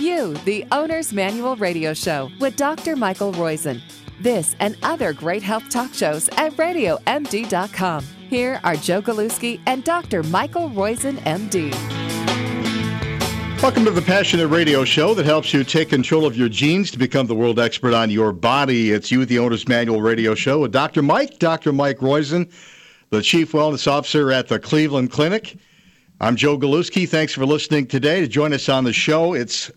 you the Owner's Manual Radio Show with Dr. Michael Roizen. This and other great health talk shows at RadioMD.com. Here are Joe Galuski and Dr. Michael Roizen, MD. Welcome to the Passionate Radio Show that helps you take control of your genes to become the world expert on your body. It's you, the Owner's Manual Radio Show with Dr. Mike Roizen, the Chief Wellness Officer at the Cleveland Clinic. I'm Joe Galuski. Thanks for listening today. To join us on the show, it's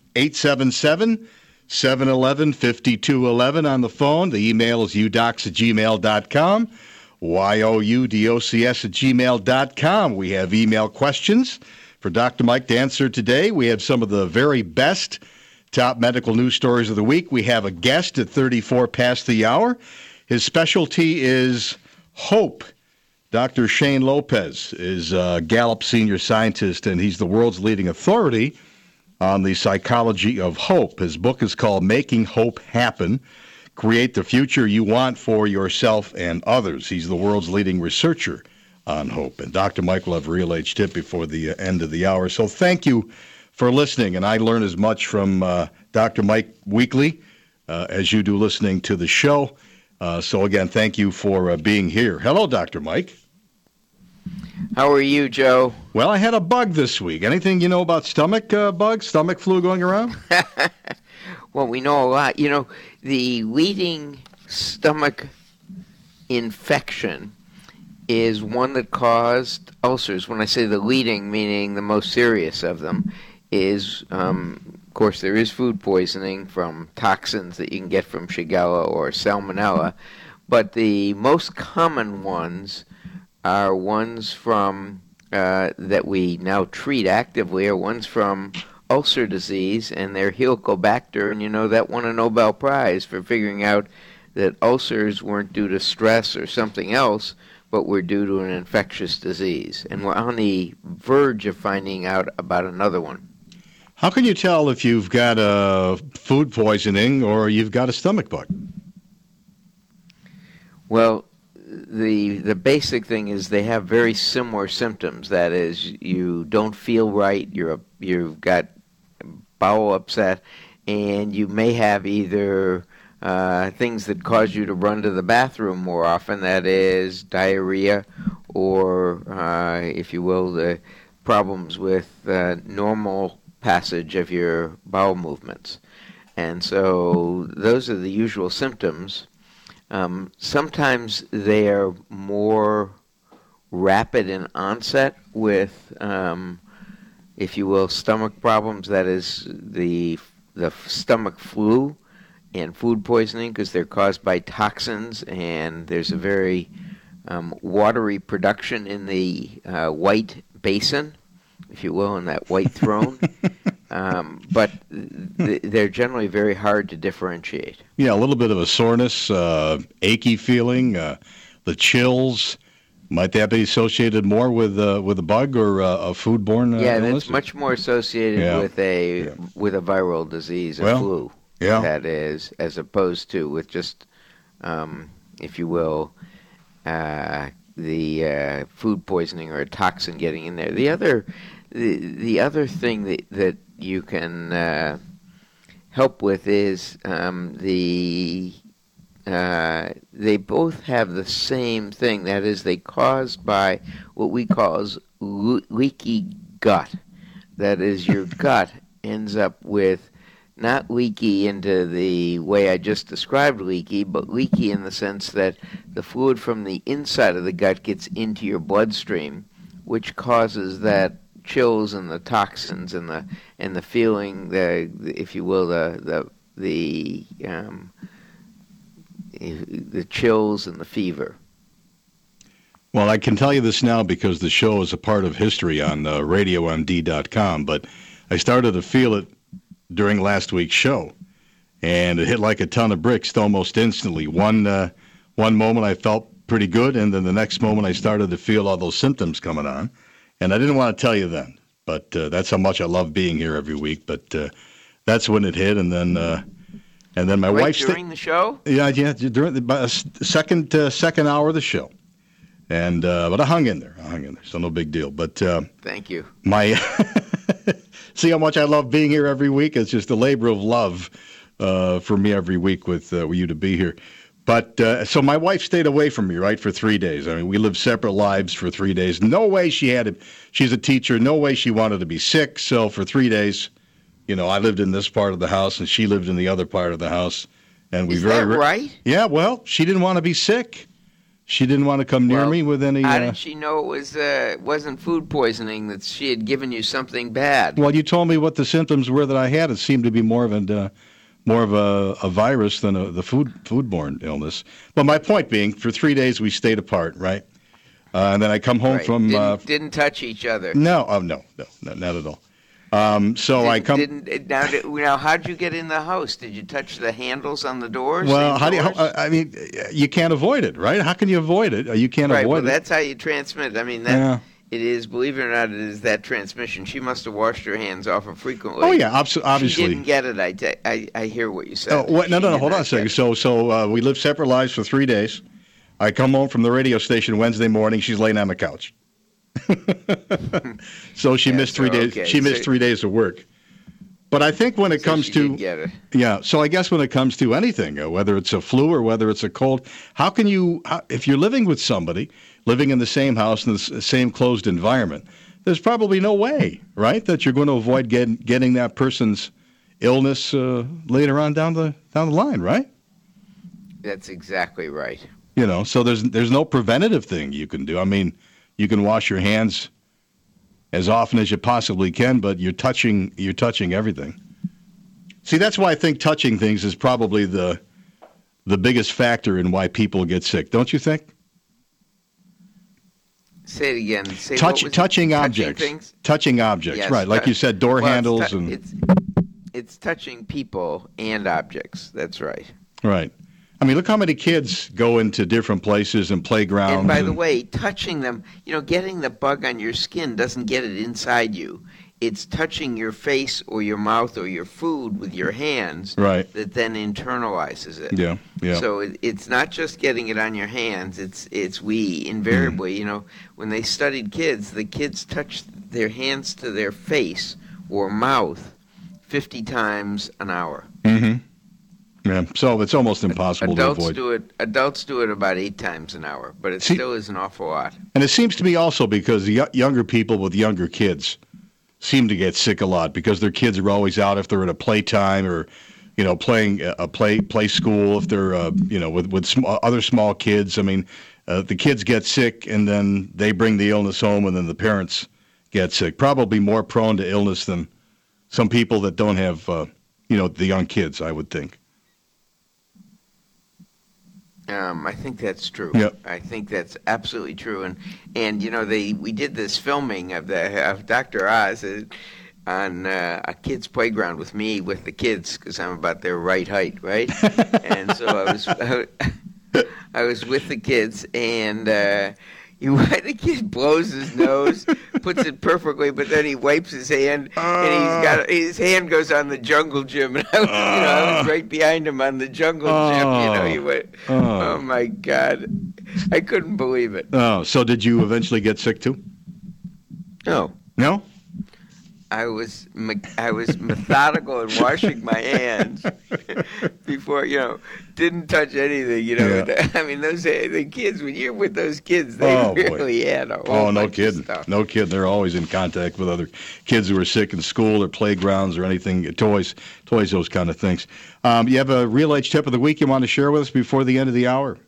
877-711-5211 on the phone. The email is udocs@gmail.com, youdocs@gmail.com. We have email questions for Dr. Mike to answer today. We have some of the very best top medical news stories of the week. We have a guest at 34 past the hour. His specialty is hope. Dr. Shane Lopez is a Gallup senior scientist, and he's the world's leading authority on the psychology of hope. His book is called Making Hope Happen, Create the Future You Want for Yourself and Others. He's the world's leading researcher on hope. And Dr. Mike will have a real age tip before the end of the hour. So thank you for listening, and I learn as much from Dr. Mike weekly as you do listening to the show. So again, thank you for being here. Hello, Dr. Mike. How are you, Joe? Well, I had a bug this week. Anything you know about stomach bugs, stomach flu going around? Well, we know a lot. You know, the leading stomach infection is one that caused ulcers. When I say the leading, meaning the most serious of them, is, of course, there is food poisoning from toxins that you can get from Shigella or Salmonella, but the most common ones are ones from that we now treat actively, are ones from ulcer disease, and they're Helicobacter, and you know that won a Nobel Prize for figuring out that ulcers weren't due to stress or something else, but were due to an infectious disease. And we're on the verge of finding out about another one. How can you tell if you've got food poisoning or you've got a stomach bug? Well, the basic thing is they have very similar symptoms. That is, you don't feel right, you've got bowel upset, and you may have either things that cause you to run to the bathroom more often, that is diarrhea, or, if you will, the problems with normal passage of your bowel movements. And so those are the usual symptoms. Sometimes they are more rapid in onset with, if you will, stomach problems, that is the stomach flu and food poisoning, because they're caused by toxins, and there's a very watery production in the white basin, if you will, in that white throne. But they're generally very hard to differentiate. Yeah, a little bit of a soreness, achy feeling, the chills. Might that be associated more with a bug or a foodborne illness? That's much more associated with a viral disease, a flu. Yeah. That is, as opposed to with just, if you will, the food poisoning or a toxin getting in there. The other thing that you can help with is they both have the same thing. That is, they caused by what we call as leaky gut. That is, your gut ends up with not leaky into the way I just described leaky, but leaky in the sense that the fluid from the inside of the gut gets into your bloodstream, which causes that chills and the toxins and the feeling, if you will, the chills and the fever. Well, I can tell you this now because the show is a part of history on RadioMD.com, but I started to feel it during last week's show, and it hit like a ton of bricks almost instantly. One moment I felt pretty good, and then the next moment I started to feel all those symptoms coming on, and I didn't want to tell you then, but that's how much I love being here every week. But that's when it hit, and then my wife during the show. Yeah, during the second hour of the show, and but I hung in there, so no big deal. But thank you. See how much I love being here every week? It's just a labor of love for me every week with you to be here. But so my wife stayed away from me, right, for 3 days. I mean, we lived separate lives for 3 days. No way she's a teacher. No way she wanted to be sick. So for 3 days, I lived in this part of the house and she lived in the other part of the house. And Is that right? Yeah, well, she didn't want to be sick. She didn't want to come near me with any... How did she know it wasn't food poisoning, that she had given you something bad? Well, you told me what the symptoms were that I had. It seemed to be more of a virus than the foodborne illness. But my point being, for 3 days we stayed apart, right? And then I come home from... Didn't touch each other. No, not at all. Now, how'd you get in the house? Did you touch the handles on the doors? Well, you can't avoid it, right? How can you avoid it? You can't avoid it. That's how you transmit. I mean, It is, believe it or not, it is that transmission. She must have washed her hands often frequently. Oh, yeah, obviously. She didn't get it. I hear what you said. No, hold on a second. So we lived separate lives for 3 days. I come home from the radio station Wednesday morning. She's laying on the couch. So she missed 3 days. Okay. She missed 3 days of work. But I think when it comes to so I guess when it comes to anything, whether it's a flu or whether it's a cold, how can you, if you're living with somebody, living in the same house in the same closed environment, there's probably no way, right, that you're going to avoid getting that person's illness later on down the line, right? That's exactly right. So there's no preventative thing you can do. I mean, you can wash your hands as often as you possibly can, but you're touching everything. See, that's why I think touching things is probably the biggest factor in why people get sick, don't you think? Say it again. Touching objects. Touching objects, yes, right? Like you said, door handles it's touching people and objects. That's right. Right. I mean, look how many kids go into different places and playgrounds. And by the way, touching them, getting the bug on your skin doesn't get it inside you. It's touching your face or your mouth or your food with your hands that then internalizes it. Yeah. So it's not just getting it on your hands. It's we invariably, when they studied kids, the kids touched their hands to their face or mouth 50 times an hour. Mm-hmm. Yeah, so it's almost impossible to avoid. Adults do it about 8 times an hour, but it still is an awful lot. And it seems to me also because the younger people with younger kids seem to get sick a lot because their kids are always out if they're at a playtime or, playing a play school. If they're, with other small kids. I mean, the kids get sick and then they bring the illness home and then the parents get sick. Probably more prone to illness than some people that don't have, the young kids, I would think. I think that's true. Yep. I think that's absolutely true. And we did this filming of Dr. Oz on a kid's playground with the kids because I'm about their right height, right? And so I was with the kids and. The kid blows his nose, puts it perfectly, but then he wipes his hand, and his hand goes on the jungle gym, and I was right behind him on the jungle gym. He went, oh my God, I couldn't believe it. Oh, so did you eventually get sick too? No. No? I was methodical in washing my hands before, didn't touch anything, Yeah. I mean, the kids, when you're with those kids, they really had a whole bunch of stuff. No kidding. They're always in contact with other kids who are sick in school or playgrounds or anything, toys, those kind of things. You have a real age tip of the week you want to share with us before the end of the hour?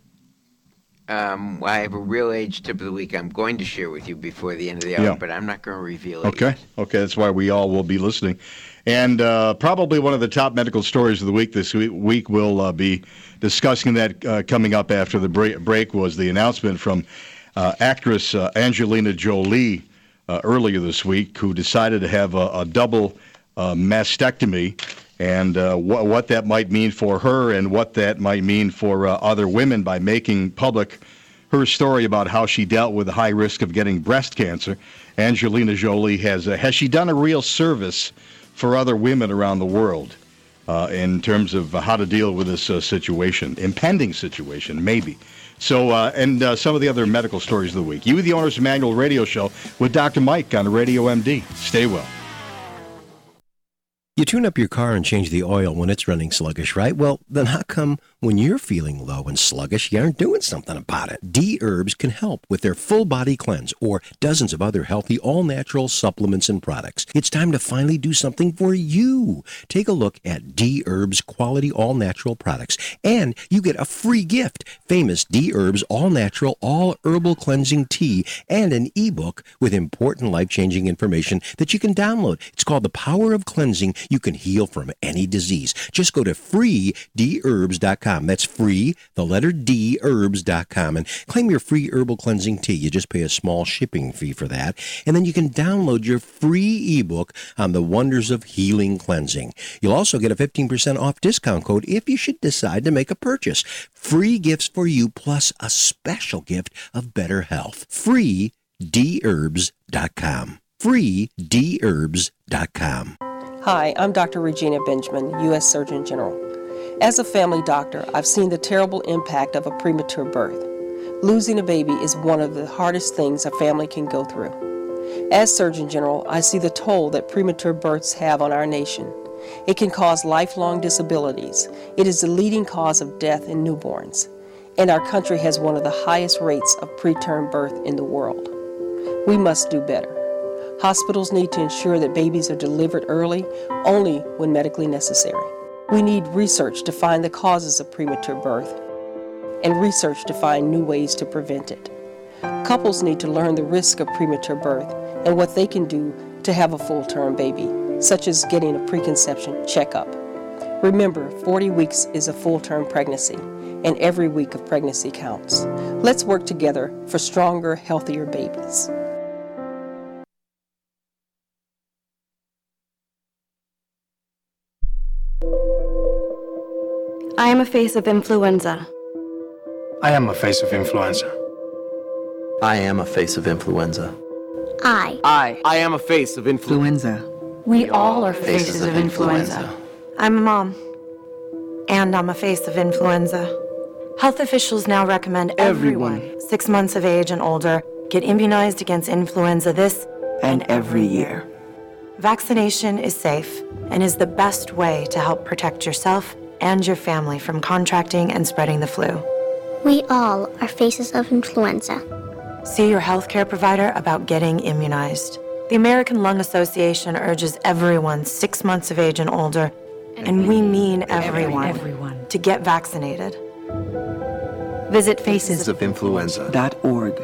I have a real age tip of the week I'm going to share with you before the end of the hour, but I'm not going to reveal it yet. Okay, that's why we all will be listening. And probably one of the top medical stories of the week this week we'll be discussing that coming up after the break was the announcement from actress Angelina Jolie earlier this week, who decided to have a double mastectomy, and what that might mean for her and what that might mean for other women by making public her story about how she dealt with the high risk of getting breast cancer. Angelina Jolie has she done a real service for other women around the world in terms of how to deal with this impending situation, maybe. So, and some of the other medical stories of the week. You, the Owner's Manual radio show with Dr. Mike on Radio MD. Stay well. You tune up your car and change the oil when it's running sluggish, right? Well, then how come when you're feeling low and sluggish, you aren't doing something about it? D-Herbs can help with their full body cleanse or dozens of other healthy, all-natural supplements and products. It's time to finally do something for you. Take a look at D-Herbs quality all-natural products, and you get a free gift, famous D-Herbs all-natural, all-herbal cleansing tea, and an ebook with important life-changing information that you can download. It's called The Power of Cleansing. You can heal from any disease. Just go to freedherbs.com. That's free, the letter D, herbs.com, and claim your free herbal cleansing tea. You just pay a small shipping fee for that, and then you can download your free ebook on the wonders of healing cleansing. You'll also get a 15% off discount code if you should decide to make a purchase. Free gifts for you, plus a special gift of better health. freedherbs.com. freedherbs.com. Hi, I'm Dr. Regina Benjamin, U.S. Surgeon General. As a family doctor, I've seen the terrible impact of a premature birth. Losing a baby is one of the hardest things a family can go through. As Surgeon General, I see the toll that premature births have on our nation. It can cause lifelong disabilities. It is the leading cause of death in newborns. And our country has one of the highest rates of preterm birth in the world. We must do better. Hospitals need to ensure that babies are delivered early, only when medically necessary. We need research to find the causes of premature birth and research to find new ways to prevent it. Couples need to learn the risk of premature birth and what they can do to have a full-term baby, such as getting a preconception checkup. Remember, 40 weeks is a full-term pregnancy, and every week of pregnancy counts. Let's work together for stronger, healthier babies. I am a face of influenza. I am a face of influenza. I am a face of influenza. I am a face of influenza. We all are faces of influenza. I'm a mom, and I'm a face of influenza. Health officials now recommend everyone 6 months of age and older get immunized against influenza this And every year. Vaccination is safe and is the best way to help protect yourself and your family from contracting and spreading the flu. We all are faces of influenza. See your healthcare provider about getting immunized. The American Lung Association urges everyone 6 months of age and older, and we mean everyone, to get vaccinated. Visit facesofinfluenza.org.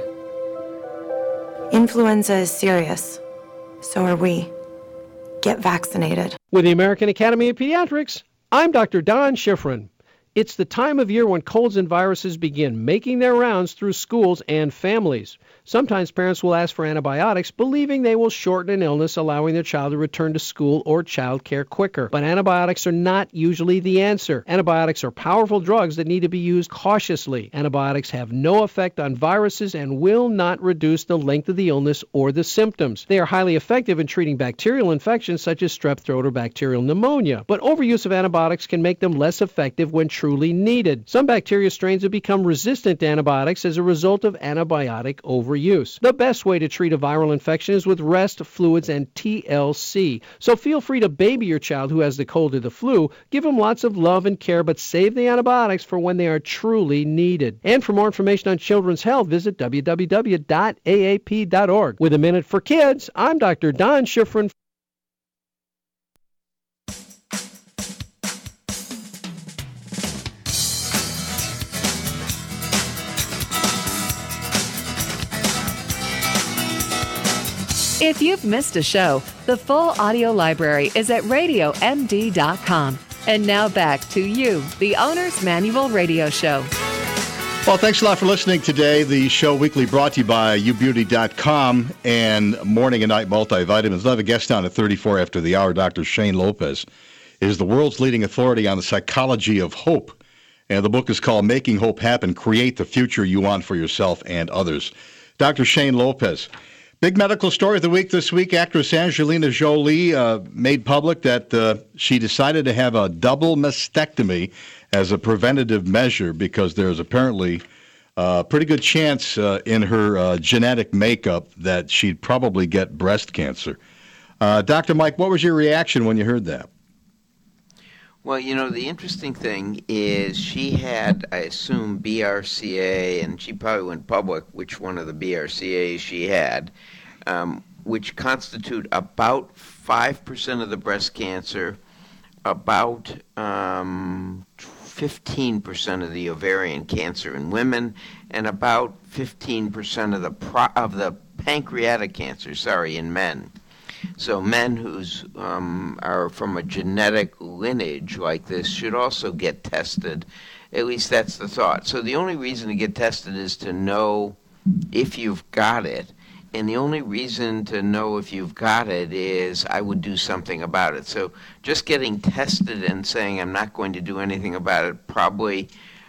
Influenza is serious. So are we. Get vaccinated. With the American Academy of Pediatrics, I'm Dr. Don Schifrin. It's the time of year when colds and viruses begin making their rounds through schools and families. Sometimes parents will ask for antibiotics, believing they will shorten an illness, allowing their child to return to school or child care quicker. But antibiotics are not usually the answer. Antibiotics are powerful drugs that need to be used cautiously. Antibiotics have no effect on viruses and will not reduce the length of the illness or the symptoms. They are highly effective in treating bacterial infections such as strep throat or bacterial pneumonia. But overuse of antibiotics can make them less effective when truly needed. Some bacteria strains have become resistant to antibiotics as a result of antibiotic overuse. The best way to treat a viral infection is with rest, fluids, and TLC. So feel free to baby your child who has the cold or the flu. Give them lots of love and care, but save the antibiotics for when they are truly needed. And for more information on children's health, visit www.aap.org. With a Minute for Kids, I'm Dr. Don Schifrin. If you've missed a show, the full audio library is at radiomd.com. And now back to you, the Owner's Manual Radio Show. Well, thanks a lot for listening today. The show weekly brought to you by ubeauty.com and Morning and Night Multivitamins. I have a guest down at 34 after the hour. Dr. Shane Lopez is the world's leading authority on the psychology of hope. And the book is called Making Hope Happen, Create the Future You Want for Yourself and Others. Dr. Shane Lopez. Big medical story of the week this week. Actress Angelina Jolie made public that she decided to have a double mastectomy as a preventative measure because there's apparently a pretty good chance in her genetic makeup that she'd probably get breast cancer. Dr. Mike, what was your reaction when you heard that? Well, the interesting thing is she had, I assume, BRCA, and she probably went public which one of the BRCAs she had, which constitute about 5% of the breast cancer, about 15% of the ovarian cancer in women, and about 15% of the pancreatic cancer, in men. So men who's are from a genetic lineage like this should also get tested. At least that's the thought. So the only reason to get tested is to know if you've got it. And the only reason to know if you've got it is I would do something about it. So just getting tested and saying I'm not going to do anything about it, probably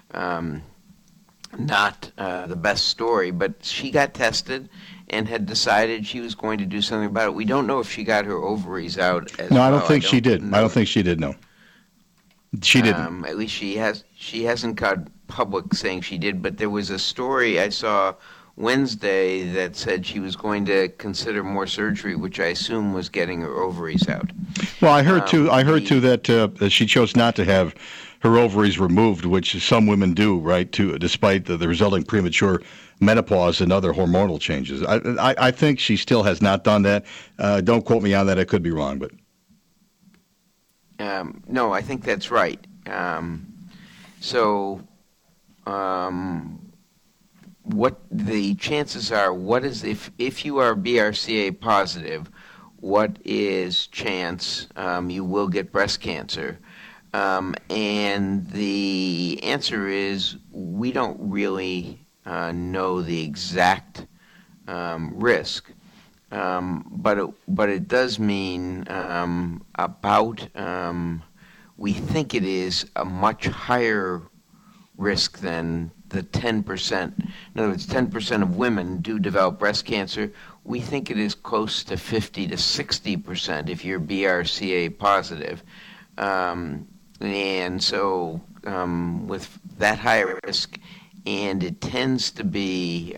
not the best story. But she got tested and had decided she was going to do something about it. We don't know if she got her ovaries out as well. No, I don't think she did. I don't think she did, no. She didn't. At least she hasn't got public saying she did, but there was a story I saw Wednesday that said she was going to consider more surgery, which I assume was getting her ovaries out. Well, I heard too that she chose not to have her ovaries removed, which some women do, right? Despite the resulting premature menopause and other hormonal changes. I think she still has not done that. Don't quote me on that. I could be wrong, but no, I think that's right. What the chances are? What is if you are BRCA positive? What is chance you will get breast cancer? And the answer is we don't really know the exact risk, but it does mean we think it is a much higher risk than the 10%. In other words, 10% of women do develop breast cancer. We think it is close to 50 to 60% if you're BRCA positive. And so with that high risk, and it tends to be,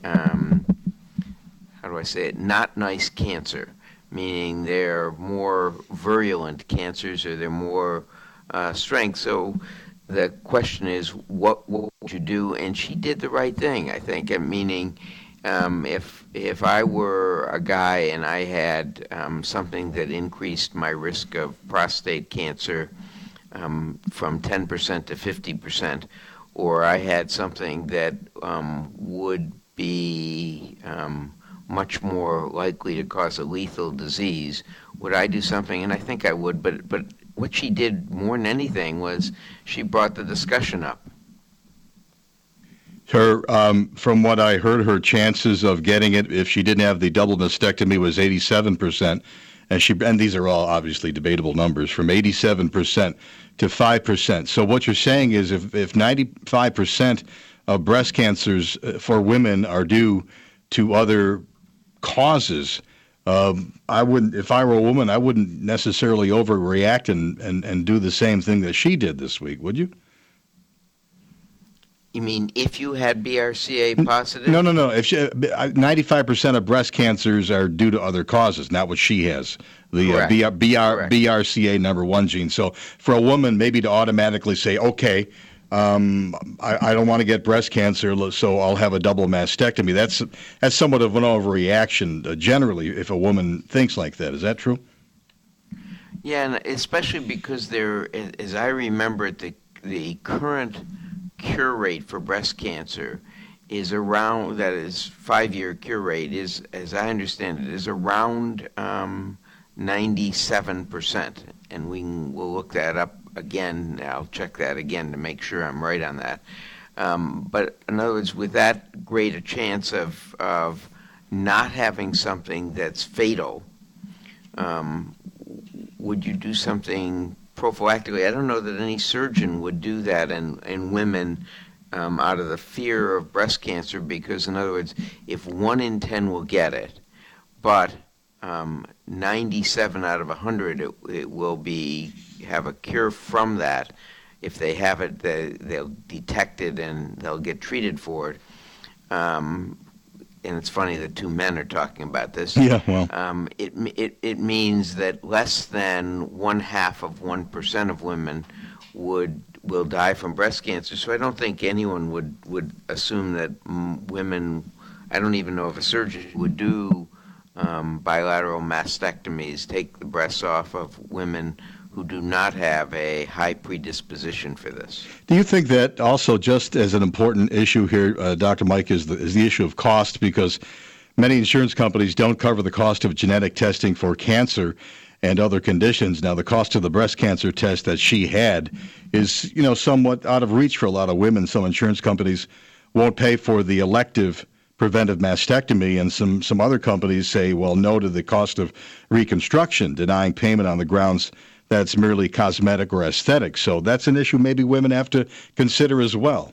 not nice cancer, meaning they're more virulent cancers or they're more strength. So the question is, what would you do? And she did the right thing, I think, meaning if I were a guy and I had something that increased my risk of prostate cancer from 10% to 50%, or I had something that would be much more likely to cause a lethal disease, would I do something? And I think I would, but what she did more than anything was she brought the discussion up. Her, from what I heard, her chances of getting it if she didn't have the double mastectomy was 87%, and these are all obviously debatable numbers, from 87% to 5%. So what you're saying is if 95% of breast cancers for women are due to other causes, I wouldn't, if I were a woman, I wouldn't necessarily overreact and do the same thing that she did this week, would you? You mean if you had BRCA positive? No. If 95% of breast cancers are due to other causes, not what she has. The BRCA number 1 gene. So for a woman, maybe to automatically say, okay, I don't want to get breast cancer, so I'll have a double mastectomy. That's somewhat of an overreaction generally if a woman thinks like that. Is that true? Yeah, and especially because there, as I remember it, the current cure rate for breast cancer is around, that is 5-year cure rate is, as I understand it, is around 97%. And we'll look that up again. I'll check that again to make sure I'm right on that. But in other words, with that great a chance of not having something that's fatal, would you do something prophylactically? I don't know that any surgeon would do that in women out of the fear of breast cancer, because in other words, if 1 in 10 will get it, but 97 out of 100 it will have a cure from that. If they have it, they'll detect it and they'll get treated for it. it's funny that two men are talking about this. Yeah, well. It means that less than 0.5% of women will die from breast cancer. So I don't think anyone would assume that women. I don't even know if a surgeon would do bilateral mastectomies, take the breasts off of women who do not have a high predisposition for this. Do you think that also, just as an important issue here, Dr. Mike, is the issue of cost? Because many insurance companies don't cover the cost of genetic testing for cancer and other conditions. Now, the cost of the breast cancer test that she had is, somewhat out of reach for a lot of women. Some insurance companies won't pay for the elective preventive mastectomy, and some other companies say, well, no to the cost of reconstruction, denying payment on the grounds that's merely cosmetic or aesthetic. So that's an issue maybe women have to consider as well.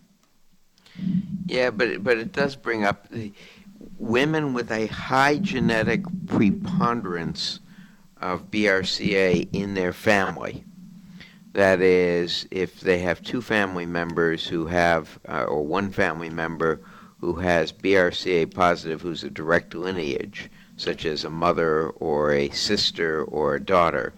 Yeah, but it does bring up the women with a high genetic preponderance of BRCA in their family. That is, if they have two family members who have, or one family member who has BRCA positive who's a direct lineage, such as a mother or a sister or a daughter,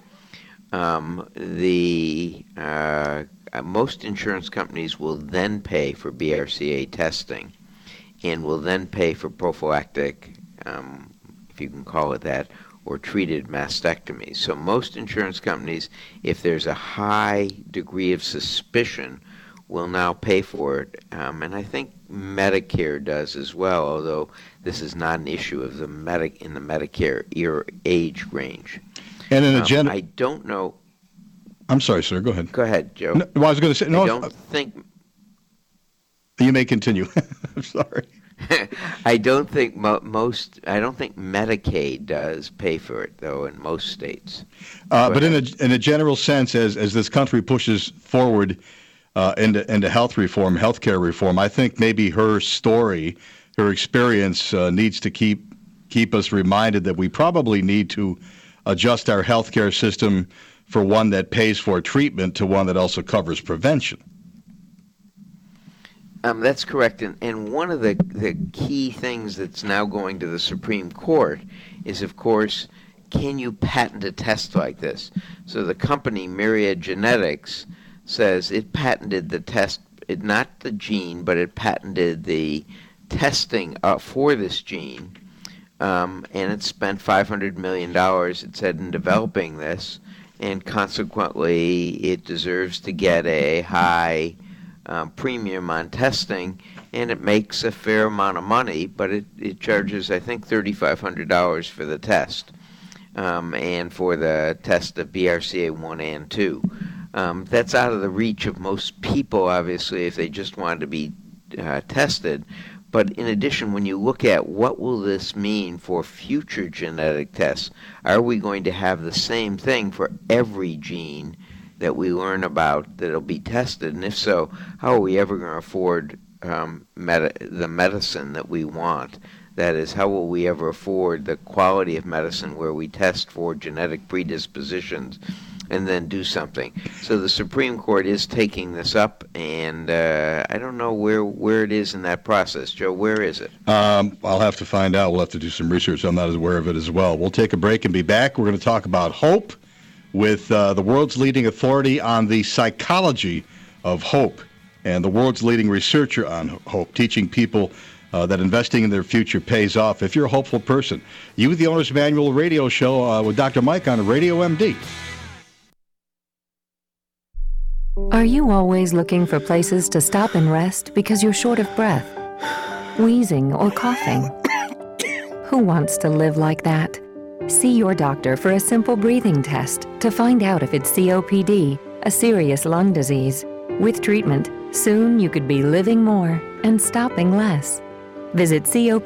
most insurance companies will then pay for BRCA testing and will then pay for prophylactic, if you can call it that, or treated mastectomies. So most insurance companies, if there's a high degree of suspicion, will now pay for it. And I think Medicare does as well, although this is not an issue of in the Medicare age range. And in I don't know. I'm sorry, sir. Go ahead. Go ahead, Joe. No, well, I was going to say, no. I don't think. You may continue. I'm sorry. I don't think I don't think Medicaid does pay for it, though, in most states. But in a general sense, as this country pushes forward into health reform, healthcare reform, I think maybe her story, her experience, needs to keep us reminded that we probably need to adjust our healthcare system for one that pays for treatment to one that also covers prevention. That's correct. And one of the key things that's now going to the Supreme Court is, of course, can you patent a test like this? So the company Myriad Genetics says it patented the test, not the gene, but it patented the testing for this gene, and it spent $500 million, it said, in developing this, and consequently it deserves to get a high premium on testing, and it makes a fair amount of money, but it charges, I think, $3,500 for the test, and for the test of BRCA1 and 2. That's out of the reach of most people, obviously, if they just wanted to be tested. But in addition, when you look at what will this mean for future genetic tests, are we going to have the same thing for every gene that we learn about that'll be tested? And if so, how are we ever going to afford the medicine that we want? That is, how will we ever afford the quality of medicine where we test for genetic predispositions and then do something? So the Supreme Court is taking this up, and I don't know where it is in that process. Joe, where is it? I'll have to find out. We'll have to do some research. I'm not as aware of it as well. We'll take a break and be back. We're going to talk about hope with the world's leading authority on the psychology of hope and the world's leading researcher on hope, teaching people that investing in their future pays off. If you're a hopeful person, you, the Owner's Manual radio show with Dr. Mike on Radio MD. Are you always looking for places to stop and rest because you're short of breath, wheezing, or coughing? Who wants to live like that? See your doctor for a simple breathing test to find out if it's COPD, a serious lung disease. With treatment, soon you could be living more and stopping less. Visit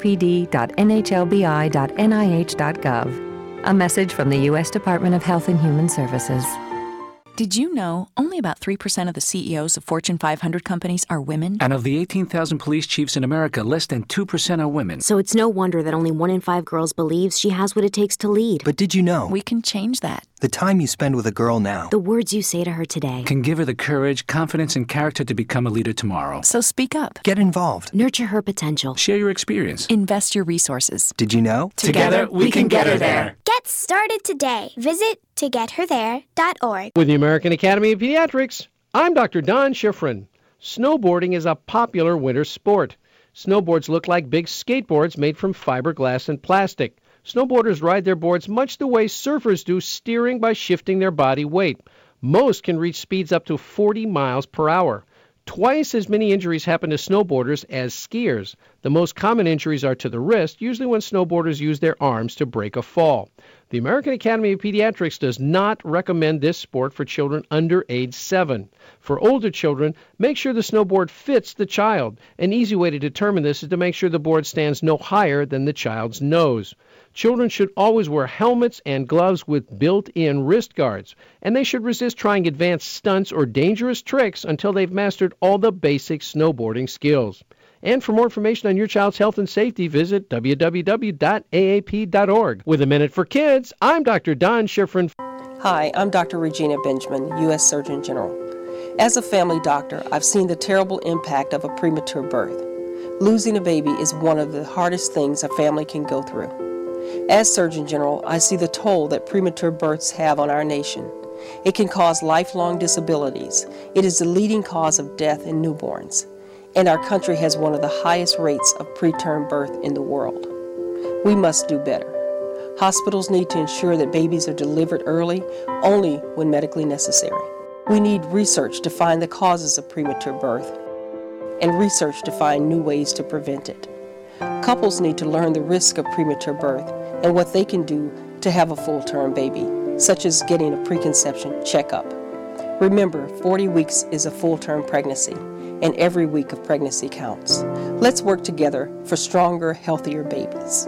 copd.nhlbi.nih.gov. A message from the U.S. Department of Health and Human Services. Did you know only about 3% of the CEOs of Fortune 500 companies are women? And of the 18,000 police chiefs in America, less than 2% are women. So it's no wonder that only 1 in 5 girls believes she has what it takes to lead. But did you know? We can change that. The time you spend with a girl now. The words you say to her today. Can give her the courage, confidence, and character to become a leader tomorrow. So speak up. Get involved. Nurture her potential. Share your experience. Invest your resources. Did you know? Together, we can get her there. Get started today. Visit togetherthere.org. With the American Academy of Pediatrics, I'm Dr. Don Schifrin. Snowboarding is a popular winter sport. Snowboards look like big skateboards made from fiberglass and plastic. Snowboarders ride their boards much the way surfers do, steering by shifting their body weight. Most can reach speeds up to 40 miles per hour. Twice as many injuries happen to snowboarders as skiers. The most common injuries are to the wrist, usually when snowboarders use their arms to break a fall. The American Academy of Pediatrics does not recommend this sport for children under age 7. For older children, make sure the snowboard fits the child. An easy way to determine this is to make sure the board stands no higher than the child's nose. Children should always wear helmets and gloves with built-in wrist guards, and they should resist trying advanced stunts or dangerous tricks until they've mastered all the basic snowboarding skills. And for more information on your child's health and safety, visit www.aap.org. With a Minute for Kids, I'm Dr. Don Schifrin. Hi, I'm Dr. Regina Benjamin, U.S. Surgeon General. As a family doctor, I've seen the terrible impact of a premature birth. Losing a baby is one of the hardest things a family can go through. As Surgeon General, I see the toll that premature births have on our nation. It can cause lifelong disabilities. It is the leading cause of death in newborns. And our country has one of the highest rates of preterm birth in the world. We must do better. Hospitals need to ensure that babies are delivered early, only when medically necessary. We need research to find the causes of premature birth and research to find new ways to prevent it. Couples need to learn the risk of premature birth and what they can do to have a full-term baby, such as getting a preconception checkup. Remember, 40 weeks is a full-term pregnancy, and every week of pregnancy counts. Let's work together for stronger, healthier babies.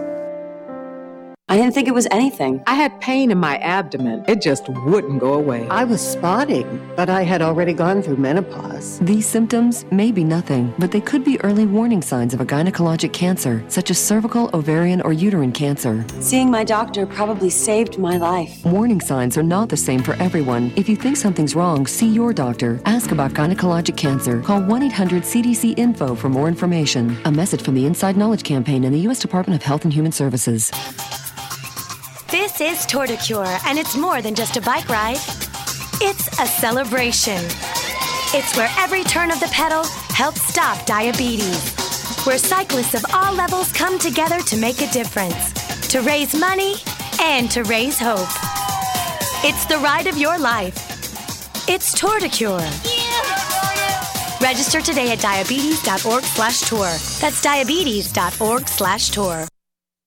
I didn't think it was anything. I had pain in my abdomen. It just wouldn't go away. I was spotting, but I had already gone through menopause. These symptoms may be nothing, but they could be early warning signs of a gynecologic cancer, such as cervical, ovarian, or uterine cancer. Seeing my doctor probably saved my life. Warning signs are not the same for everyone. If you think something's wrong, see your doctor. Ask about gynecologic cancer. Call 1-800-CDC-INFO for more information. A message from the Inside Knowledge Campaign and the U.S. Department of Health and Human Services. This is TortiCure, and it's more than just a bike ride. It's a celebration. It's where every turn of the pedal helps stop diabetes. Where cyclists of all levels come together to make a difference. To raise money and to raise hope. It's the ride of your life. It's TortiCure. Register today at diabetes.org/tour. That's diabetes.org/tour.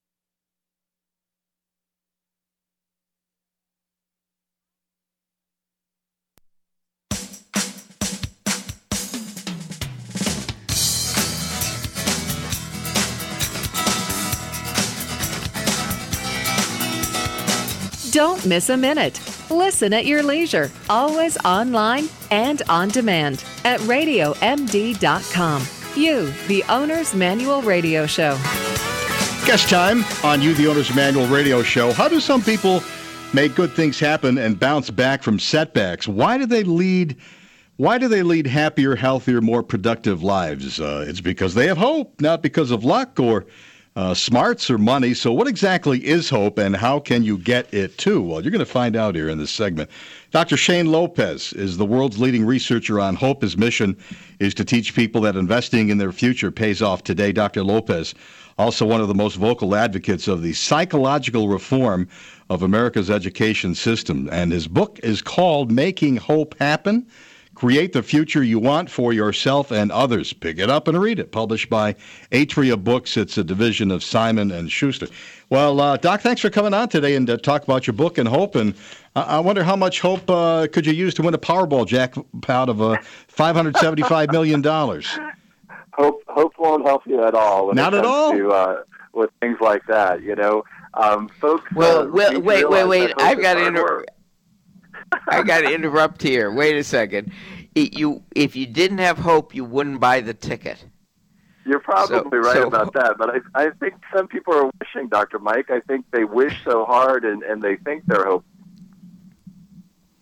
Don't miss a minute. Listen at your leisure, always online and on demand at RadioMD.com. You, the Owner's Manual Radio Show. Guest time on You, the Owner's Manual Radio Show. How do some people make good things happen and bounce back from setbacks? Why do they lead happier, healthier, more productive lives? It's because they have hope, not because of luck or smarts or money. So what exactly is hope, and how can you get it too? Well, you're going to find out here in this segment. Dr. Shane Lopez is the world's leading researcher on hope. His mission is to teach people that investing in their future pays off today. Dr. Lopez, also one of the most vocal advocates of the psychological reform of America's education system. And his book is called Making Hope Happen. Create the future you want for yourself and others. Pick it up and read it. Published by Atria Books. It's a division of Simon & Schuster. Well, Doc, thanks for coming on today and talk about your book and hope. And I wonder how much hope could you use to win a Powerball jackpot of $575 million? Hope won't help you at all. Not at all? With things like that, folks. Well, wait. I've got to interrupt. I got to interrupt here. Wait a second. If you didn't have hope, you wouldn't buy the ticket. You're probably right about that. But I think some people are wishing, Dr. Mike. I think they wish so hard and they think they're hoping.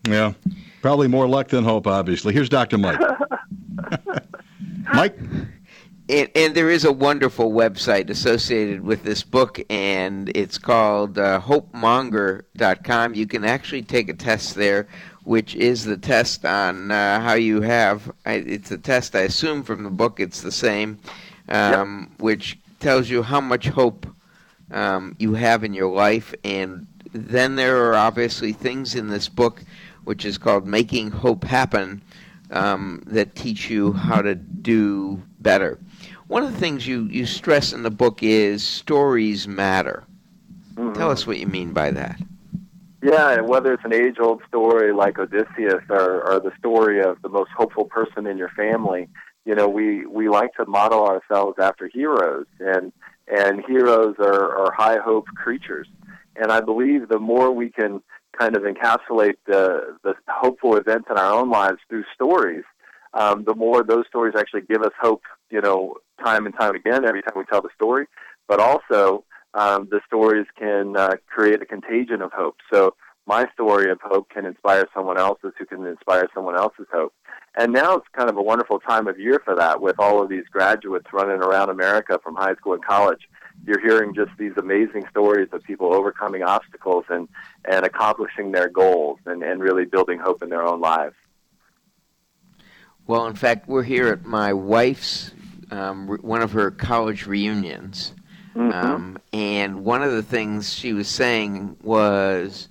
Yeah, probably more luck than hope, obviously. Here's Dr. Mike. Mike? And there is a wonderful website associated with this book, and it's called hopemonger.com. You can actually take a test there, which is the test on how you have. It's a test, I assume, from the book. It's the same, which tells you how much hope you have in your life. And then there are obviously things in this book, which is called Making Hope Happen, that teach you how to do better. One of the things you stress in the book is stories matter. Mm-hmm. Tell us what you mean by that. Yeah, whether it's an age-old story like Odysseus or the story of the most hopeful person in your family, we like to model ourselves after heroes, and heroes are high hope creatures. And I believe the more we can kind of encapsulate the hopeful events in our own lives through stories, the more those stories actually give us hope, time and time again, every time we tell the story. But also, the stories can create a contagion of hope. So my story of hope can inspire someone else's who can inspire someone else's hope. And now it's kind of a wonderful time of year for that, with all of these graduates running around America from high school and college. You're hearing just these amazing stories of people overcoming obstacles and accomplishing their goals and really building hope in their own lives. Well, in fact, we're here at my wife's, one of her college reunions. Mm-hmm. And one of the things she was saying was,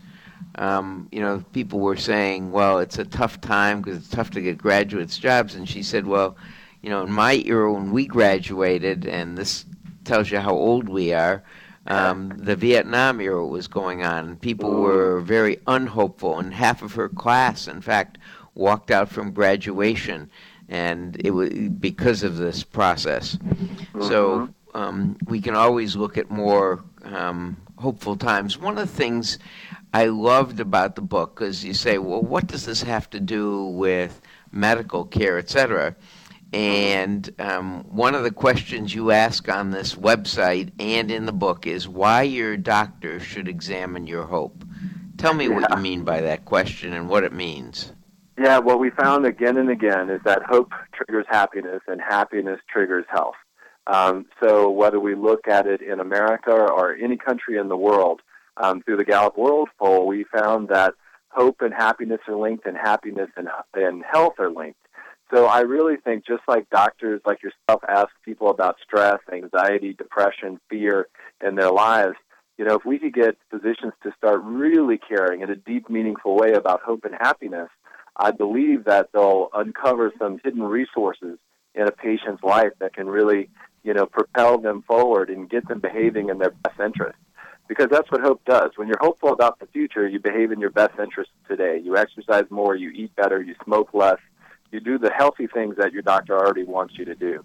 people were saying, well, it's a tough time because it's tough to get graduates jobs. And she said, well, in my era when we graduated, and this tells you how old we are, the Vietnam era was going on. People were very unhopeful, and half of her class, in fact, walked out from graduation, and it was because of this process. Mm-hmm. So we can always look at more hopeful times. One of the things I loved about the book, because you say, well, what does this have to do with medical care, et cetera? And one of the questions you ask on this website and in the book is why your doctor should examine your hope. Tell me what you mean by that question and what it means. Yeah, what we found again and again is that hope triggers happiness and happiness triggers health. So whether we look at it in America or any country in the world, through the Gallup World Poll, we found that hope and happiness are linked and happiness and health are linked. So I really think just like doctors like yourself ask people about stress, anxiety, depression, fear in their lives, if we could get physicians to start really caring in a deep, meaningful way about hope and happiness, I believe that they'll uncover some hidden resources in a patient's life that can really, propel them forward and get them behaving in their best interest. Because that's what hope does. When you're hopeful about the future, you behave in your best interest today. You exercise more, you eat better, you smoke less. You do the healthy things that your doctor already wants you to do.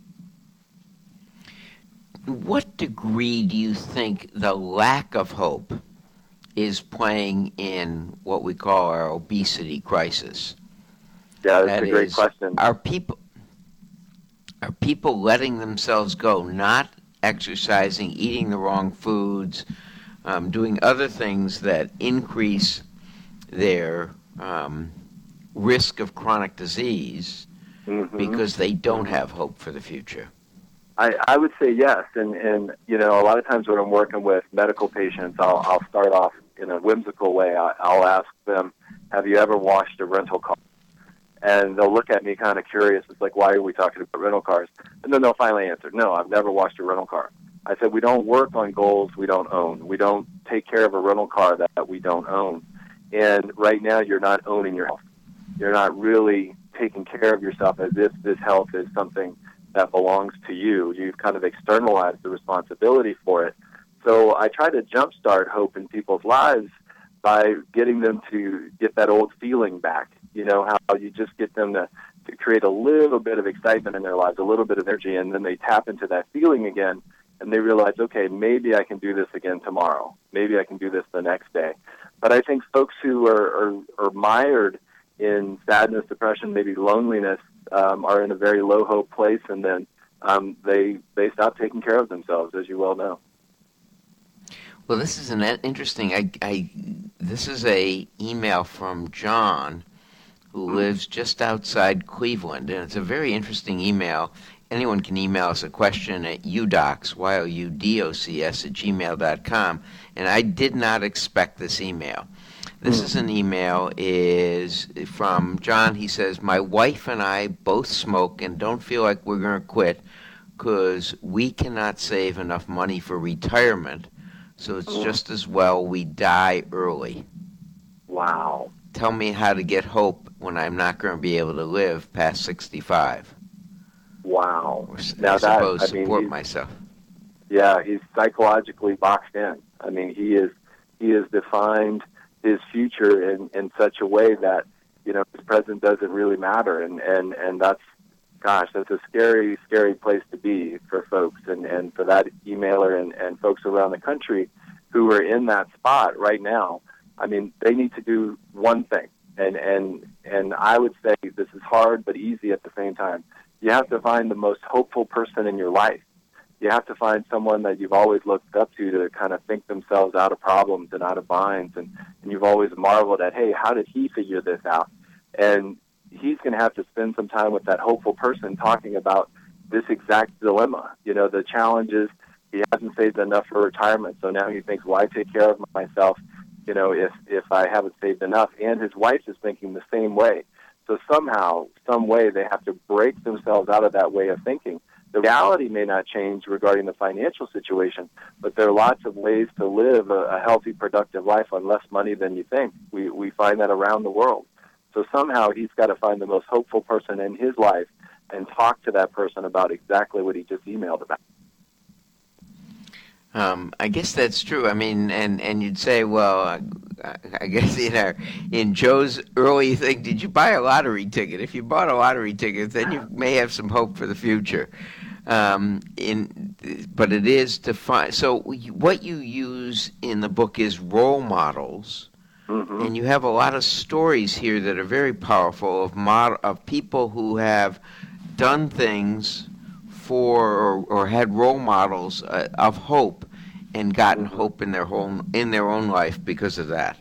What degree do you think the lack of hope is playing in what we call our obesity crisis? Yeah, that's a great question. Are people letting themselves go, not exercising, eating the wrong foods, doing other things that increase their risk of chronic disease because they don't have hope for the future? I would say yes, and a lot of times when I'm working with medical patients, I'll start off in a whimsical way. I'll ask them, have you ever washed a rental car? And they'll look at me kind of curious. It's like, why are we talking about rental cars? And then they'll finally answer, no, I've never washed a rental car. I said, we don't work on goals we don't own. We don't take care of a rental car that we don't own. And right now you're not owning your health. You're not really taking care of yourself as if this health is something that belongs to you. You've kind of externalized the responsibility for it. So I try to jumpstart hope in people's lives by getting them to get that old feeling back. How you just get them to create a little bit of excitement in their lives, a little bit of energy, and then they tap into that feeling again, and they realize, okay, maybe I can do this again tomorrow. Maybe I can do this the next day. But I think folks who are mired in sadness, depression, maybe loneliness, are in a very low hope place, and then they stop taking care of themselves, as you well know. Well, this is an interesting. This is a email from John, who lives just outside Cleveland, and it's a very interesting email. Anyone can email us a question at udocs, YOUDOCS, at gmail.com, and I did not expect this email. This is an email is from John. He says, my wife and I both smoke and don't feel like we're going to quit because we cannot save enough money for retirement, so it's just as well we die early. Wow. Tell me how to get hope when I'm not going to be able to live past 65. Wow. Or now support myself. Yeah, he's psychologically boxed in. I mean, he has defined his future in such a way that, his present doesn't really matter. And that's a scary, scary place to be for folks. And for that emailer and folks around the country who are in that spot right now, I mean, they need to do one thing. And I would say this is hard but easy at the same time. You have to find the most hopeful person in your life. You have to find someone that you've always looked up to kind of think themselves out of problems and out of binds, and you've always marveled at, hey, how did he figure this out? And he's going to have to spend some time with that hopeful person talking about this exact dilemma. The challenge is he hasn't saved enough for retirement, so now he thinks, well, I take care of myself, if I haven't saved enough. And his wife is thinking the same way. So somehow, some way, they have to break themselves out of that way of thinking. The reality may not change regarding the financial situation, but there are lots of ways to live a healthy, productive life on less money than you think. We find that around the world. So somehow he's got to find the most hopeful person in his life and talk to that person about exactly what he just emailed about. I guess that's true. I mean, and you'd say, well, I guess in Joe's early thing, did you buy a lottery ticket? If you bought a lottery ticket, then you may have some hope for the future. But it is to find. So what you use in the book is role models, and you have a lot of stories here that are very powerful of people who have done things for or had role models of hope and gotten hope in their own life because of that.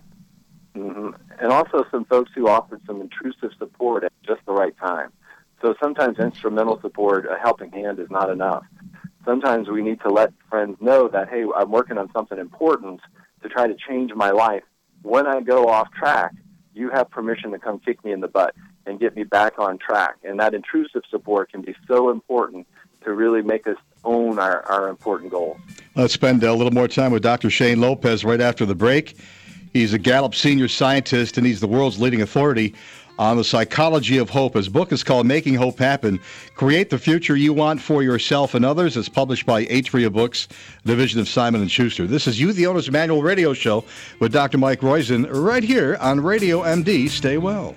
And also some folks who offered some intrusive support at just the right time. So sometimes instrumental support, a helping hand, is not enough. Sometimes we need to let friends know that, hey, I'm working on something important to try to change my life. When I go off track, you have permission to come kick me in the butt and get me back on track. And that intrusive support can be so important to really make us own our important goals. Let's spend a little more time with Dr. Shane Lopez right after the break. He's a Gallup senior scientist, and he's the world's leading authority on the psychology of hope. His book is called Making Hope Happen, Create the Future You Want for Yourself and Others. It's published by Atria Books, division of Simon & Schuster. This is You, the Owner's Manual radio show with Dr. Mike Roizen right here on Radio MD. Stay well.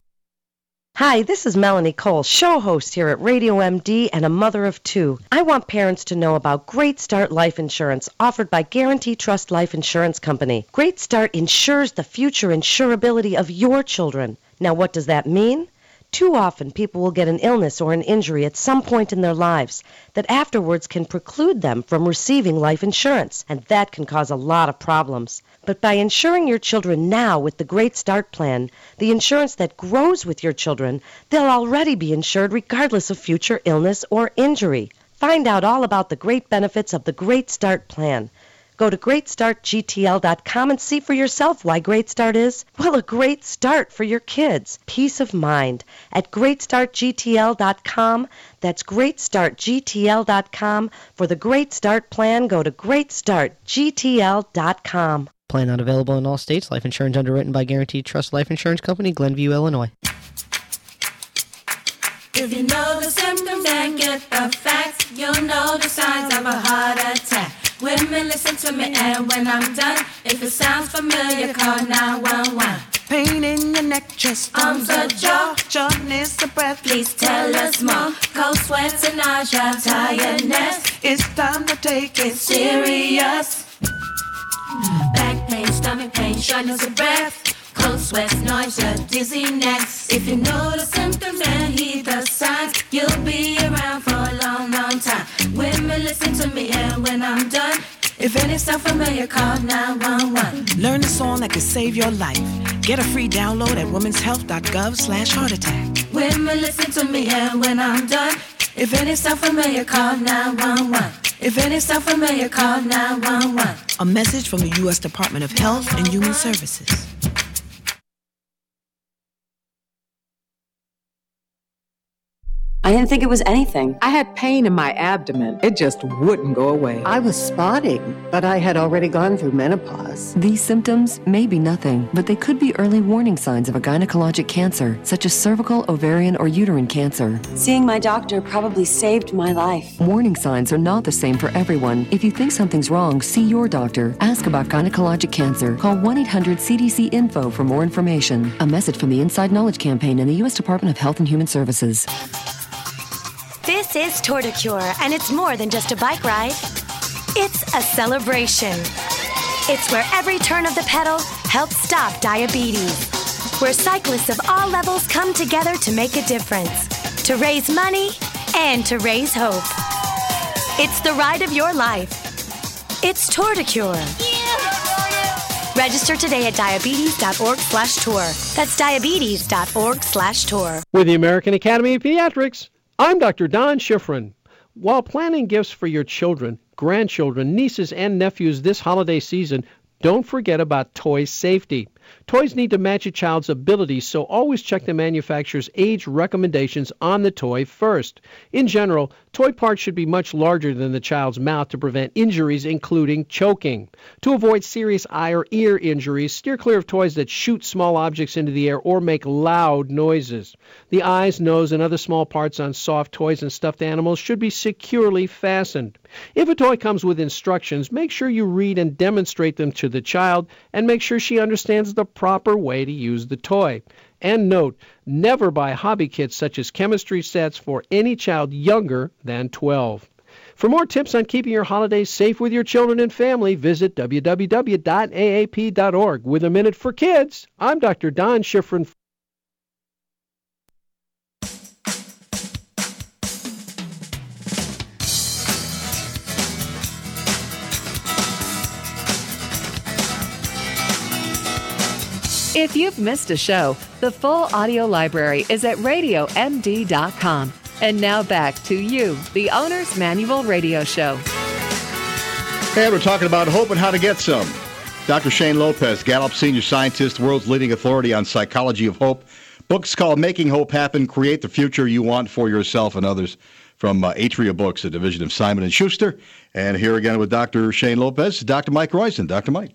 Hi, this is Melanie Cole, show host here at Radio MD and a mother of two. I want parents to know about Great Start Life Insurance offered by Guarantee Trust Life Insurance Company. Great Start ensures the future insurability of your children. Now, what does that mean? Too often, people will get an illness or an injury at some point in their lives that afterwards can preclude them from receiving life insurance, and that can cause a lot of problems. But by insuring your children now with the Great Start Plan, the insurance that grows with your children, they'll already be insured regardless of future illness or injury. Find out all about the great benefits of the Great Start Plan. Go to GreatStartGTL.com and see for yourself why Great Start is, well, a great start for your kids. Peace of mind at GreatStartGTL.com. That's GreatStartGTL.com. For the Great Start Plan, go to GreatStartGTL.com. Plan not available in all states. Life insurance underwritten by Guaranteed Trust Life Insurance Company, Glenview, Illinois. If you know the symptoms and get the facts, you'll know the signs of a heart attack. Women, listen to me, and when I'm done, if it sounds familiar, call 911. Pain in your neck, chest, arms or jaw, shortness of breath. Please tell us more. Cold sweats and nausea, tiredness. It's time to take it serious. Back pain, stomach pain, shortness of breath. Cold sweats, nausea, dizziness. If you know the symptoms and heed the signs, you'll be around for a long, long time. Women, listen to me, and when I'm done, if any sound familiar, Mayor, call 911. Learn a song that could save your life. Get a free download at womenshealth.gov/heart attack. Women, listen to me, and when I'm done, if any sound familiar, call 911. If any sound familiar, call 911. A message from the U.S. Department of Health and Human Services. I didn't think it was anything. I had pain in my abdomen. It just wouldn't go away. I was spotting, but I had already gone through menopause. These symptoms may be nothing, but they could be early warning signs of a gynecologic cancer, such as cervical, ovarian, or uterine cancer. Seeing my doctor probably saved my life. Warning signs are not the same for everyone. If you think something's wrong, see your doctor. Ask about gynecologic cancer. Call 1-800-CDC-INFO for more information. A message from the Inside Knowledge Campaign and the U.S. Department of Health and Human Services. This is Torticure, and it's more than just a bike ride. It's a celebration. It's where every turn of the pedal helps stop diabetes. Where cyclists of all levels come together to make a difference. To raise money and to raise hope. It's the ride of your life. It's Torticure. Register today at diabetes.org/tour. That's diabetes.org/tour. With the American Academy of Pediatrics, I'm Dr. Don Schifrin. While planning gifts for your children, grandchildren, nieces, and nephews this holiday season, don't forget about toy safety. Toys need to match a child's abilities, so always check the manufacturer's age recommendations on the toy first. In general, toy parts should be much larger than the child's mouth to prevent injuries, including choking. To avoid serious eye or ear injuries, steer clear of toys that shoot small objects into the air or make loud noises. The eyes, nose, and other small parts on soft toys and stuffed animals should be securely fastened. If a toy comes with instructions, make sure you read and demonstrate them to the child, and make sure she understands the proper way to use the toy. And note, never buy hobby kits such as chemistry sets for any child younger than 12. For more tips on keeping your holidays safe with your children and family, visit www.aap.org. With a Minute for Kids, I'm Dr. Don Schifrin. If you've missed a show, the full audio library is at RadioMD.com. And now back to you, the Owner's Manual Radio Show. And we're talking about hope and how to get some. Dr. Shane Lopez, Gallup Senior Scientist, world's leading authority on psychology of hope. Book's called Making Hope Happen, Create the Future You Want for Yourself and Others, from Atria Books, a division of Simon & Schuster. And here again with Dr. Shane Lopez, Dr. Mike Roizen. Dr. Mike.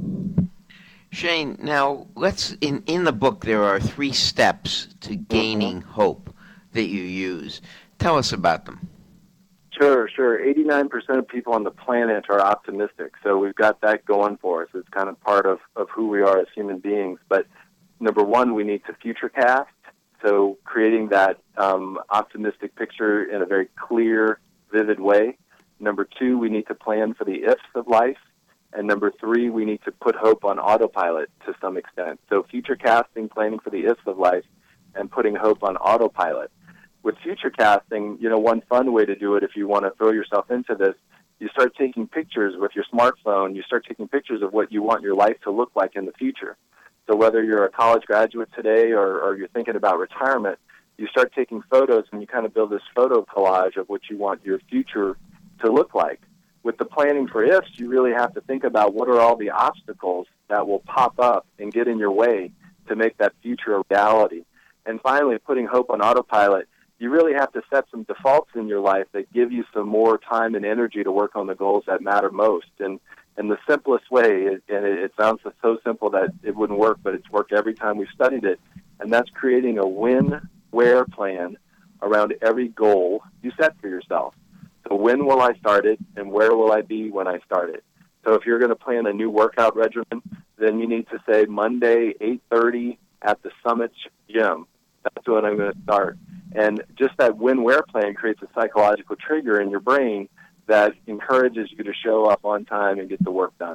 Shane, now let's in the book there are 3 steps to gaining hope that you use. Tell us about them. Sure. 89% of people on the planet are optimistic, so we've got that going for us. It's kind of part of who we are as human beings. But number 1, we need to futurecast, so creating that optimistic picture in a very clear, vivid way. Number 2, we need to plan for the ifs of life. And number 3, we need to put hope on autopilot to some extent. So future casting, planning for the ifs of life, and putting hope on autopilot. With future casting, one fun way to do it if you want to throw yourself into this, you start taking pictures with your smartphone. You start taking pictures of what you want your life to look like in the future. So whether you're a college graduate today or you're thinking about retirement, you start taking photos and you kind of build this photo collage of what you want your future to look like. With the planning for ifs, you really have to think about what are all the obstacles that will pop up and get in your way to make that future a reality. And finally, putting hope on autopilot, you really have to set some defaults in your life that give you some more time and energy to work on the goals that matter most. And the simplest way, and it sounds so simple that it wouldn't work, but it's worked every time we've studied it, and that's creating a when-where plan around every goal you set for yourself. So when will I start it, and where will I be when I start it? So if you're going to plan a new workout regimen, then you need to say Monday, 8:30 at the Summit Gym. That's when I'm going to start. And just that when-where plan creates a psychological trigger in your brain that encourages you to show up on time and get the work done.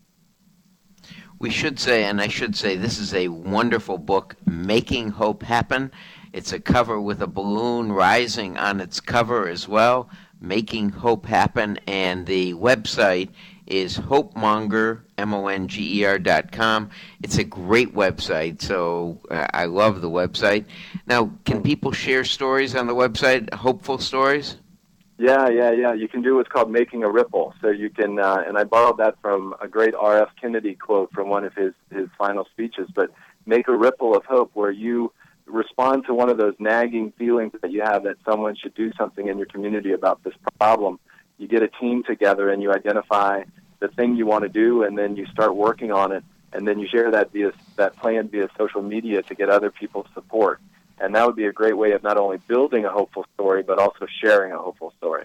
We should say, and I should say, this is a wonderful book, Making Hope Happen. It's a cover with a balloon rising on its cover as well. Making Hope Happen, and the website is hopemonger, MONGER.com. It's a great website, so I love the website. Now, can people share stories on the website, hopeful stories? Yeah. You can do what's called making a ripple. So you can, and I borrowed that from a great R.F. Kennedy quote from one of his final speeches, but make a ripple of hope where you respond to one of those nagging feelings that you have that someone should do something in your community about this problem. You get a team together and you identify the thing you want to do, and then you start working on it, and then you share that plan via social media to get other people's support. And that would be a great way of not only building a hopeful story, but also sharing a hopeful story.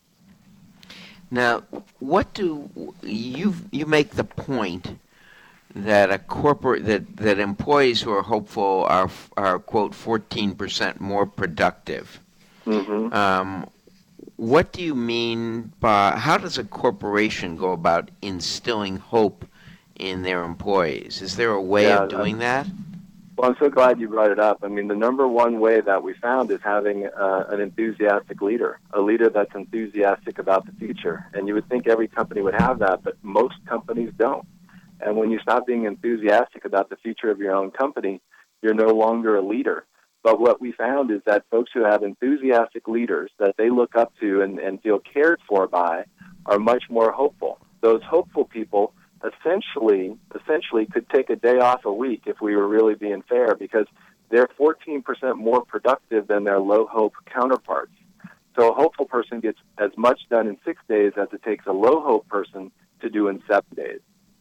Now, what do you make the point that a corporate that employees who are hopeful are quote 14% more productive? Mm-hmm. What do you mean by, how does a corporation go about instilling hope in their employees? Is there a way of doing that? Well, I'm so glad you brought it up. I mean, the number one way that we found is having an enthusiastic leader, a leader that's enthusiastic about the future. And you would think every company would have that, but most companies don't. And when you stop being enthusiastic about the future of your own company, you're no longer a leader. But what we found is that folks who have enthusiastic leaders that they look up to and feel cared for by are much more hopeful. Those hopeful people essentially could take a day off a week if we were really being fair, because they're 14% more productive than their low-hope counterparts. So a hopeful person gets as much done in 6 days as it takes a low-hope person to do in 7 days.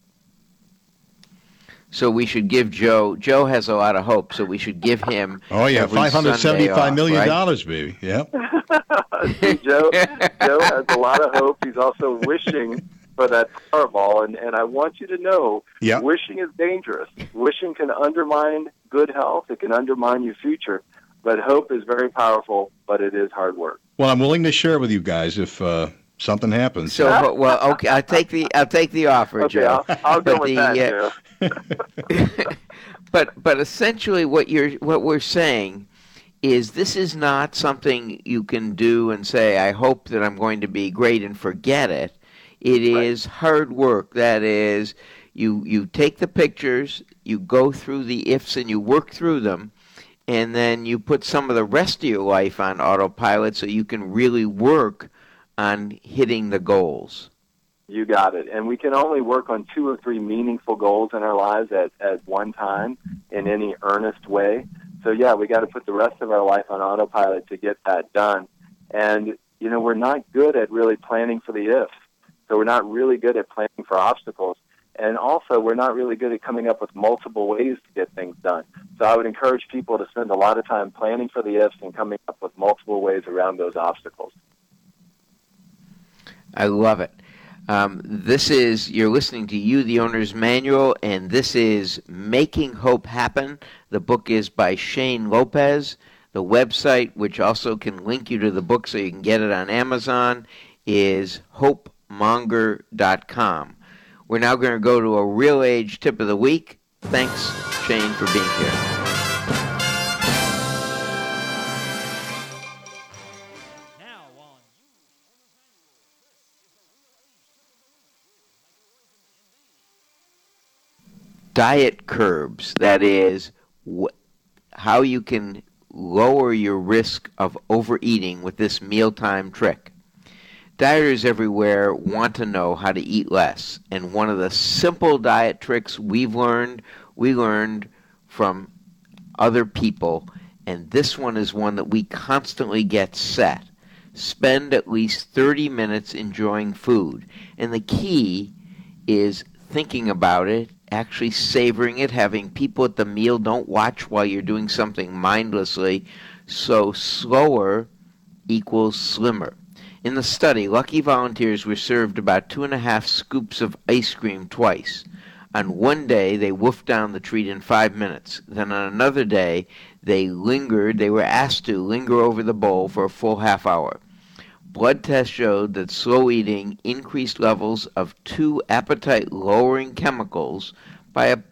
So we should give Joe has a lot of hope, so we should give him $575 million, right? baby. Yep. Joe has a lot of hope. He's also wishing for that Powerball, and I want you to know, wishing is dangerous. Wishing can undermine good health. It can undermine your future. But hope is very powerful, but it is hard work. Well, I'm willing to share with you guys if something happens. So, well, okay, I'll take the offer, okay, Joe. I'll go with that, Joe. But essentially, what we're saying is this is not something you can do and say, I hope that I'm going to be great and forget it. It is hard work. That is, you take the pictures, you go through the ifs, and you work through them, and then you put some of the rest of your life on autopilot so you can really work on hitting the goals. You got it. And we can only work on 2 or 3 meaningful goals in our lives at one time in any earnest way. So, we got to put the rest of our life on autopilot to get that done. And, we're not good at really planning for the ifs. So we're not really good at planning for obstacles. And also, we're not really good at coming up with multiple ways to get things done. So I would encourage people to spend a lot of time planning for the ifs and coming up with multiple ways around those obstacles. I love it. You're listening to You, the Owner's Manual, and this is Making Hope Happen. The book is by Shane Lopez. The website, which also can link you to the book so you can get it on Amazon, is hopemonger.com. We're now going to go to a Real Age Tip of the Week. Thanks, Shane, for being here. Diet curbs, that is, how you can lower your risk of overeating with this mealtime trick. Dieters everywhere want to know how to eat less, and one of the simple diet tricks we learned from other people, and this one is one that we constantly get set. Spend at least 30 minutes enjoying food, and the key is thinking about it, actually savoring it, having people at the meal don't watch while you're doing something mindlessly. So slower equals slimmer. In the study, lucky volunteers were served about 2.5 scoops of ice cream twice. On one day, they wolfed down the treat in 5 minutes. Then on another day, they were asked to linger over the bowl for a full half hour. Blood tests showed that slow eating increased levels of 2 appetite-lowering chemicals by a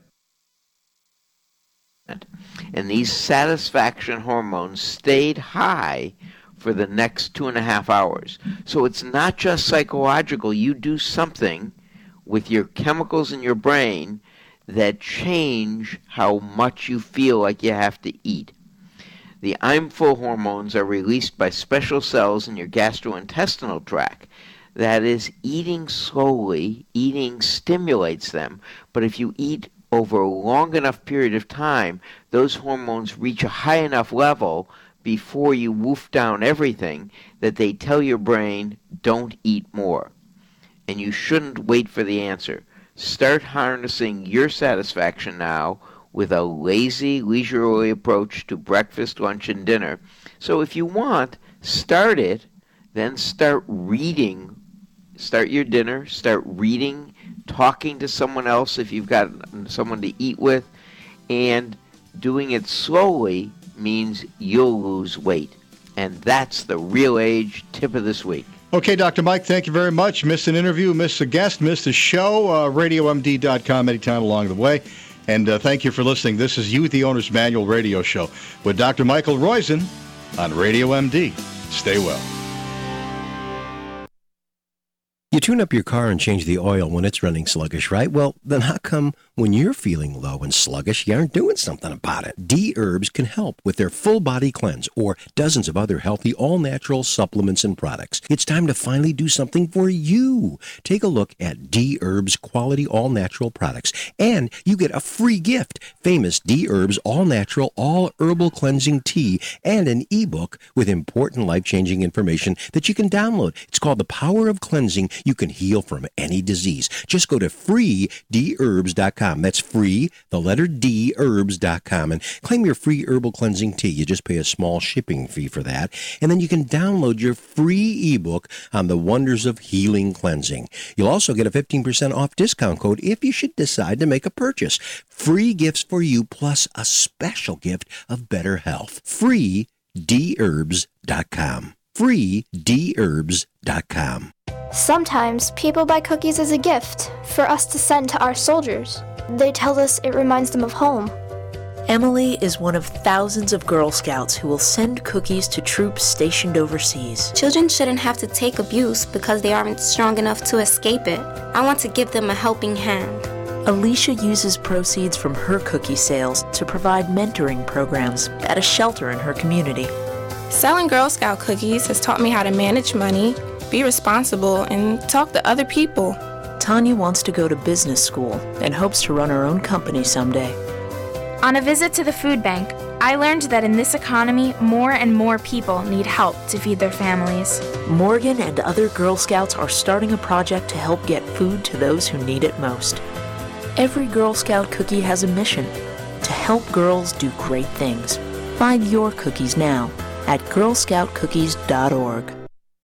and these satisfaction hormones stayed high for the next 2.5 hours. So it's not just psychological. You do something with your chemicals in your brain that change how much you feel like you have to eat. The I'm full hormones are released by special cells in your gastrointestinal tract. That is, eating slowly, eating stimulates them, but if you eat over a long enough period of time, those hormones reach a high enough level before you wolf down everything that they tell your brain, don't eat more. And you shouldn't wait for the answer. Start harnessing your satisfaction now with a lazy, leisurely approach to breakfast, lunch, and dinner. So if you want, start it, then start reading. Start your dinner, start reading, talking to someone else if you've got someone to eat with, and doing it slowly means you'll lose weight. And that's the Real Age tip of this week. Okay, Dr. Mike, thank you very much. Missed an interview, missed a guest, missed a show, RadioMD.com anytime along the way. And thank you for listening. This is Youth the Owner's Manual Radio Show with Dr. Michael Roizen on Radio MD. Stay well. You tune up your car and change the oil when it's running sluggish, right? Well, then how come when you're feeling low and sluggish, you aren't doing something about it? D-Herbs can help with their full body cleanse or dozens of other healthy, all-natural supplements and products. It's time to finally do something for you. Take a look at D-Herbs quality all-natural products, and you get a free gift, famous D-Herbs all-natural, all-herbal cleansing tea, and an ebook with important life-changing information that you can download. It's called The Power of Cleansing. You can heal from any disease. Just go to freedherbs.com. That's free, the letter D, herbs.com, and claim your free herbal cleansing tea. You just pay a small shipping fee for that. And then you can download your free ebook on the wonders of healing cleansing. You'll also get a 15% off discount code if you should decide to make a purchase. Free gifts for you, plus a special gift of better health. freedherbs.com. freedherbs.com. Sometimes people buy cookies as a gift for us to send to our soldiers. They tell us it reminds them of home. Emily is one of thousands of Girl Scouts who will send cookies to troops stationed overseas. Children shouldn't have to take abuse because they aren't strong enough to escape it. I want to give them a helping hand. Alicia uses proceeds from her cookie sales to provide mentoring programs at a shelter in her community. Selling Girl Scout cookies has taught me how to manage money, be responsible, and talk to other people. Tanya wants to go to business school and hopes to run her own company someday. On a visit to the food bank, I learned that in this economy, more and more people need help to feed their families. Morgan and other Girl Scouts are starting a project to help get food to those who need it most. Every Girl Scout cookie has a mission: to help girls do great things. Find your cookies now at girlscoutcookies.org.